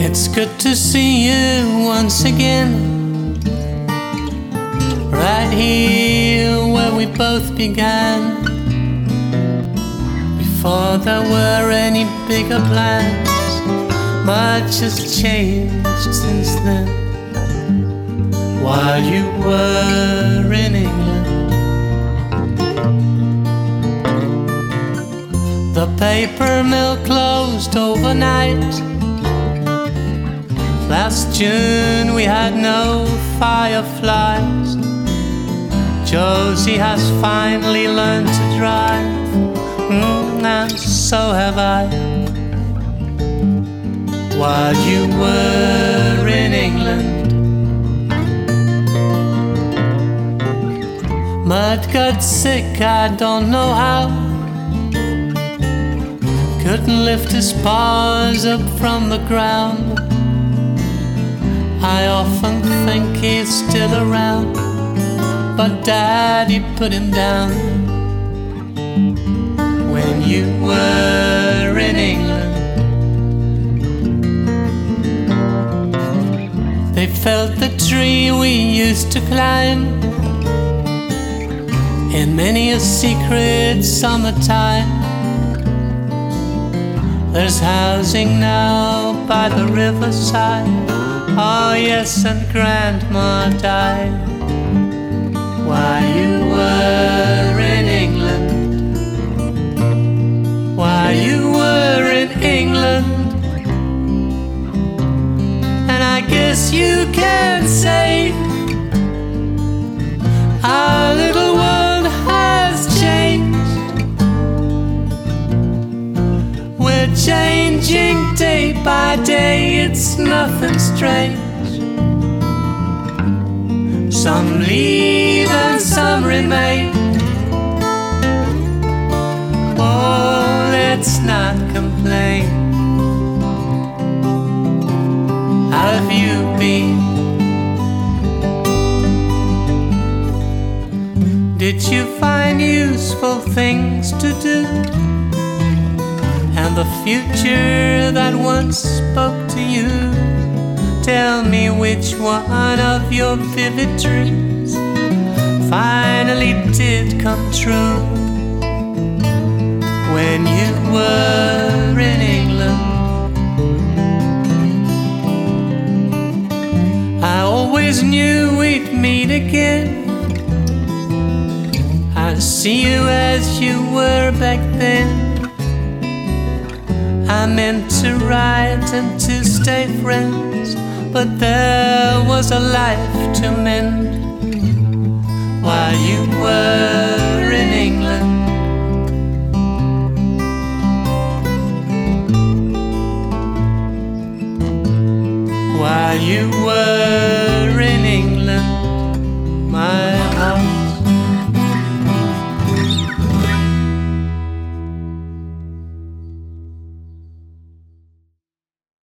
It's good to see you once again, right here where we both began. Before there were any bigger plans, much has changed since then. While you were in England, the paper mill closed overnight. Last June we had no fireflies. Josie has finally learned to drive, and so have I. While you were in England, Mud got sick, I don't know how. Couldn't lift his paws up from the ground. I often think he's still around, but Daddy put him down. When you were in England, they felled the tree we used to climb in many a secret summertime. There's housing now by the riverside. Oh yes, and Grandma died while you were in England. While you were in England, and I guess you can say our little world has changed. We're changing day by day, it's nothing strange. Some leave and some remain. Oh, let's not complain. How have you been? Did you find useful things to do? And the future that once spoke to you? Tell me which one of your vivid dreams finally did come true. When you were in England, I always knew we'd meet again. I'd see you as you were back then. I meant to write and to stay friends, but there was a life to mend. While you were in England, while you were